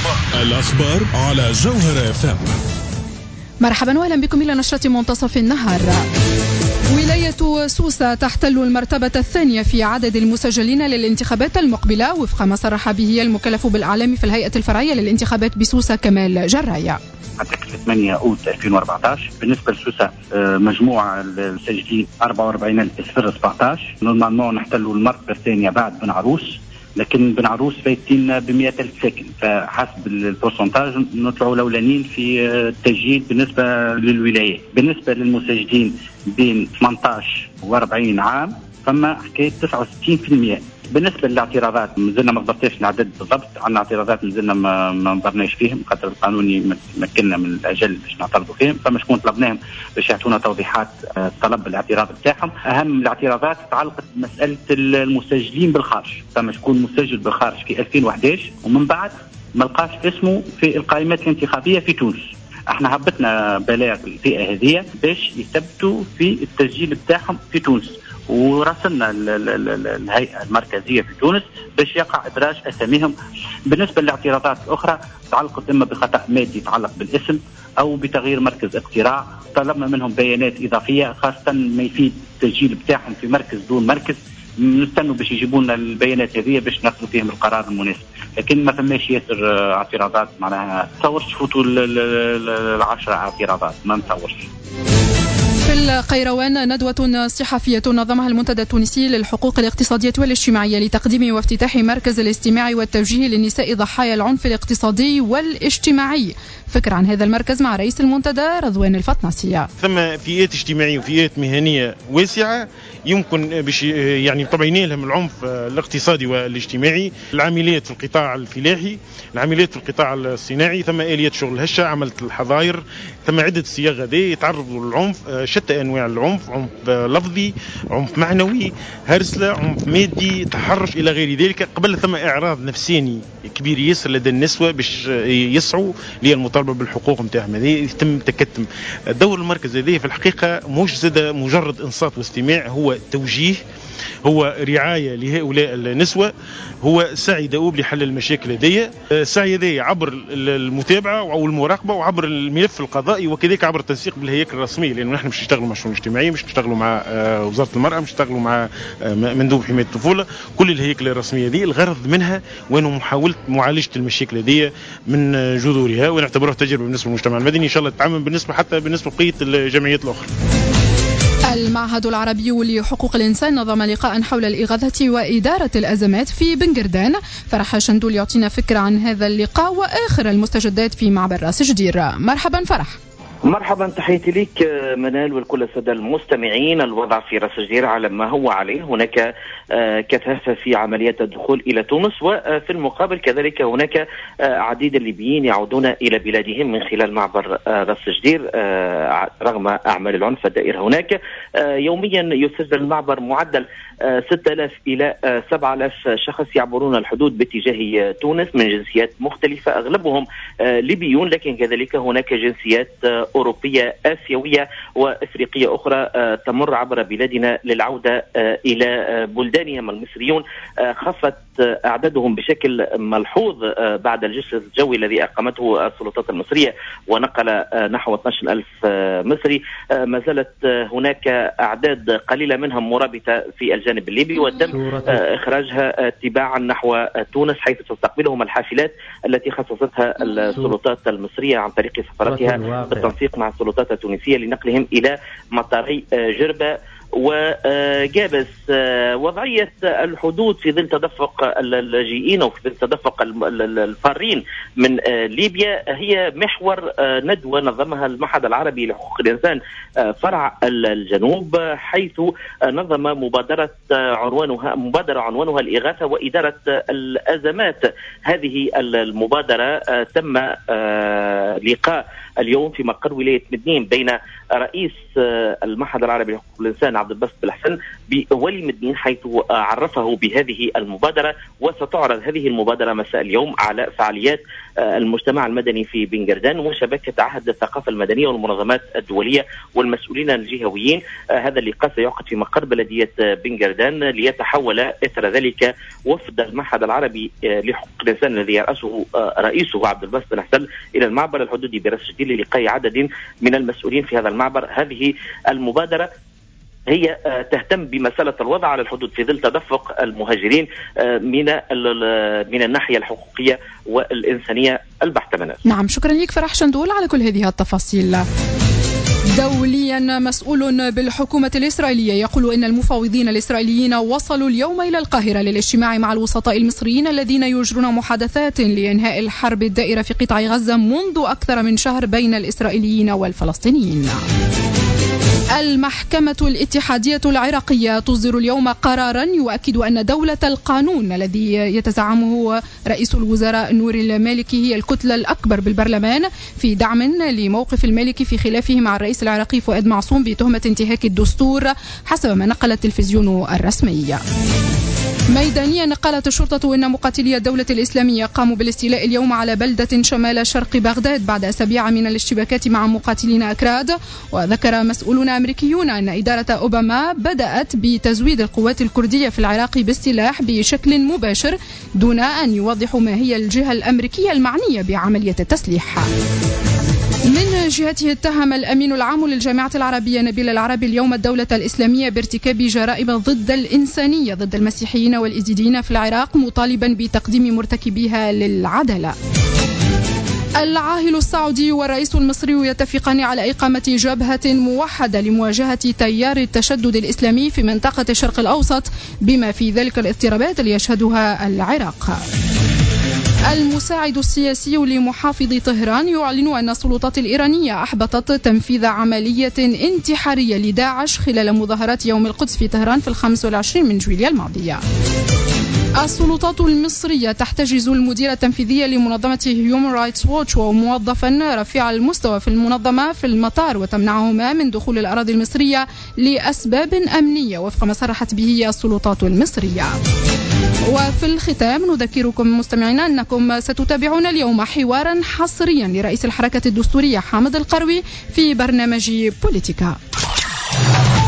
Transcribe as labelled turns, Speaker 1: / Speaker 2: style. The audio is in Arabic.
Speaker 1: الأخبار على جوهر FM.
Speaker 2: مرحبا وأهلا بكم إلى نشرة منتصف النهار. ولاية سوسة تحتل المرتبة الثانية في عدد المسجلين للانتخابات المقبلة وفق ما صرح به المكلف بالإعلام في الهيئة الفرعية للانتخابات بسوسة كمال جراية.
Speaker 3: عندك 8 أوت 2014 بالنسبة لسوسة مجموعة المسجلين 44,017. نورمالمون نحتلوا المرتبة الثانية بعد بن عروس، لكن بن عروس فايتين ب100,000 ساكن، فحسب البورسنتاج نطلعوا الأولانيين في التسجيل بالنسبة للولايات. بالنسبة للمسجلين بين 18 و40 عام فما حكاية 69%. بالنسبة للاعتراضات مازلنا ما ضبطناش العدد بالضبط، عندنا اعتراضات مازلنا ما نظرناش فيهم خاطر القانوني مكننا من الأجل باش نعترضوا فيهم، فما شكون طلبناهم باش يعطونا توضيحات طلب الاعتراض بتاعهم. أهم الاعتراضات تعلقت بمسألة المسجلين بالخارج، فما شكون مسجل بالخارج في 2011 ومن بعد ما لقاش اسمه في القائمات الانتخابية في تونس. احنا هبطنا بلاغ الفئة هذه باش يثبتوا في التسجيل بتاعهم في تونس، وراسلنا الهيئة المركزية في تونس باش يقع إدراج أساميهم. بالنسبة للاعتراضات الأخرى تعلقت إما بخطأ مادي يتعلق بالاسم أو بتغيير مركز اقتراع. طلبنا منهم بيانات إضافية خاصة ما يفيد التسجيل بتاعهم في مركز دون مركز، نستنوا باش يجيبوا لنا البيانات هذه باش ناخذوا فيهم القرار المناسب. لكن ما فماش ياسر اعتراضات، معناها تصورش فوتوا 10 اعتراضات، ما نتصورش.
Speaker 2: في القيروان ندوة صحفية نظمها المنتدى التونسي للحقوق الاقتصادية والاجتماعية لتقديم وافتتاح مركز الاستماع والتوجيه للنساء ضحايا العنف الاقتصادي والاجتماعي. فكر عن هذا المركز مع رئيس المنتدى رضوان الفطناسية.
Speaker 4: ثم فئات اجتماعية وفئات مهنية واسعة يمكن باش يعني طبعا لهم العنف الاقتصادي والاجتماعي، العاملات في القطاع الفلاحي، العاملات في القطاع الصناعي، ثم آليات شغل هشة، عملة الحظاير، ثم عدة صياغة دي يتعرضوا للعنف، شتى أنواع العنف، عنف لفظي، عنف معنوي، هرسلة، عنف مادي، تحرش إلى غير ذلك. قبل ثم إعراض نفساني كبير ياسر لدى النسوة باش يسعوا للمطالبة بالحقوق متاعهم. هذه يتم تكتم. دور المركز هذه في الحقيقة مش زاد مجرد إنصات واستماع، هو توجيه، هو رعاية لهؤلاء النسوة، هو سعي دؤوب لحل المشاكل لديه. سعي ذي عبر المتابعة أو المراقبة وعبر الملف القضائي وكذلك عبر التنسيق بالهياكل الرسمية، لأنه نحن مش نشتغلوا مع الشؤون الاجتماعية، مش نشتغلوا مع وزارة المرأة، مش نشتغلوا مع مندوب حماية الطفولة. كل الهياكل الرسمية دي الغرض منها وأنه محاولة معالجة المشاكل دي من جذورها، ونعتبرها تجربة بالنسبة للمجتمع المدني إن شاء الله تتعمم بالنسبة حتى بالنسبة لبقية الجمعيات الأخرى.
Speaker 2: المعهد العربي لحقوق الإنسان نظم لقاء حول الإغاثة وإدارة الأزمات في بنغردان. فرح شندول يعطينا فكرة عن هذا اللقاء وآخر المستجدات في معبر راس جدير. مرحبا فرح.
Speaker 5: مرحبا، تحياتي لك منال والكل السادة المستمعين. الوضع في راس جدير على ما هو عليه، هناك كثافة في عمليات الدخول إلى تونس، وفي المقابل كذلك هناك عديد الليبيين يعودون إلى بلادهم من خلال معبر راس جدير رغم أعمال العنف الدائرة هناك. يوميا يسجل المعبر معدل 6,000 إلى 7,000 شخص يعبرون الحدود باتجاه تونس من جنسيات مختلفة، أغلبهم ليبيون، لكن كذلك هناك جنسيات أوروبية آسيوية وإفريقية أخرى تمر عبر بلادنا للعودة إلى بلدانهم. المصريون خفت أعدادهم بشكل ملحوظ بعد الجسر الجوي الذي أقامته السلطات المصرية ونقل نحو 12,000 مصري. ما زالت هناك أعداد قليلة منهم مرابطة في الجانب الليبي، وتم إخراجها تباعا نحو تونس حيث تستقبلهم الحافلات التي خصصتها السلطات المصرية عن طريق سفارتها بالتنسيق مع السلطات التونسية لنقلهم إلى مطاري جربة وجابس. وضعية الحدود في ظل تدفق اللاجئين أو في ظل تدفق الفارين من ليبيا هي محور ندوة نظمها المعهد العربي لحقوق الإنسان فرع الجنوب، حيث نظم مبادرة عنوانها الإغاثة وإدارة الأزمات. هذه المبادرة تم لقاء اليوم في مقر ولاية مدنين بين رئيس المعهد العربي لحقوق الإنسان عبد الباسط بالحسن بولي مدنين، حيث عرفه بهذه المبادرة. وستعرض هذه المبادرة مساء اليوم على فعاليات المجتمع المدني في بنجردان وشبكة عهد الثقافة المدنية والمنظمات الدولية والمسؤولين الجهويين. هذا اللقاء سيعقد في مقر بلدية بنجردان، ليتحول إثر ذلك وفد المعهد العربي لحقوق الإنسان الذي يرأسه رئيسه عبد الباسط بالحسن إلى المعبر الحدودي براس شديد للقاء عدد من المسؤولين في هذا المعبر. هذه المبادرة هي تهتم بمسألة الوضع على الحدود في ظل تدفق المهاجرين من الناحية الحقوقية والإنسانية البحتة.
Speaker 2: نعم، شكرا لك فرح شندول على كل هذه التفاصيل. دوليا، مسؤول بالحكومة الإسرائيلية يقول إن المفاوضين الإسرائيليين وصلوا اليوم إلى القاهرة للاجتماع مع الوسطاء المصريين الذين يجرون محادثات لإنهاء الحرب الدائرة في قطاع غزة منذ أكثر من شهر بين الإسرائيليين والفلسطينيين. المحكمة الاتحادية العراقية تصدر اليوم قرارا يؤكد أن دولة القانون الذي يتزعمه رئيس الوزراء نور المالكي هي الكتلة الأكبر بالبرلمان، في دعم لموقف المالكي في خلافه مع الرئيس العراقي فؤاد معصوم بتهمة انتهاك الدستور، حسب ما نقل التلفزيون الرسمي. ميدانيا، قالت الشرطة إن مقاتلي الدولة الإسلامية قاموا بالاستيلاء اليوم على بلدة شمال شرق بغداد بعد أسابيع من الاشتباكات مع مقاتلين أكراد. وذكر مسؤولون أمريكيون أن إدارة أوباما بدأت بتزويد القوات الكردية في العراق بالسلاح بشكل مباشر دون أن يوضحوا ما هي الجهة الأمريكية المعنية بعملية التسليح. من جهته، اتهم الأمين العام للجامعة العربية نبيل العربي اليوم الدولة الإسلامية بارتكاب جرائم ضد الإنسانية ضد المسيحيين والإيزيديين في العراق، مطالبا بتقديم مرتكبيها للعدالة. العاهل السعودي والرئيس المصري يتفقان على إقامة جبهة موحدة لمواجهة تيار التشدد الإسلامي في منطقة الشرق الأوسط، بما في ذلك الاضطرابات اللي يشهدها العراق. المساعد السياسي لمحافظ طهران يعلن أن السلطات الإيرانية أحبطت تنفيذ عملية انتحارية لداعش خلال مظاهرات يوم القدس في طهران في 25 من جويلية الماضية. السلطات المصرية تحتجز المدير التنفيذي لمنظمة هيومن رايتس ووتش وموظفا رفيع المستوى في المنظمة في المطار، وتمنعهما من دخول الأراضي المصرية لأسباب أمنية وفق ما صرحت به السلطات المصرية. وفي الختام نذكركم مستمعينا أنكم ستتابعون اليوم حوارا حصريا لرئيس الحركة الدستورية حامد القروي في برنامج بوليتيكا.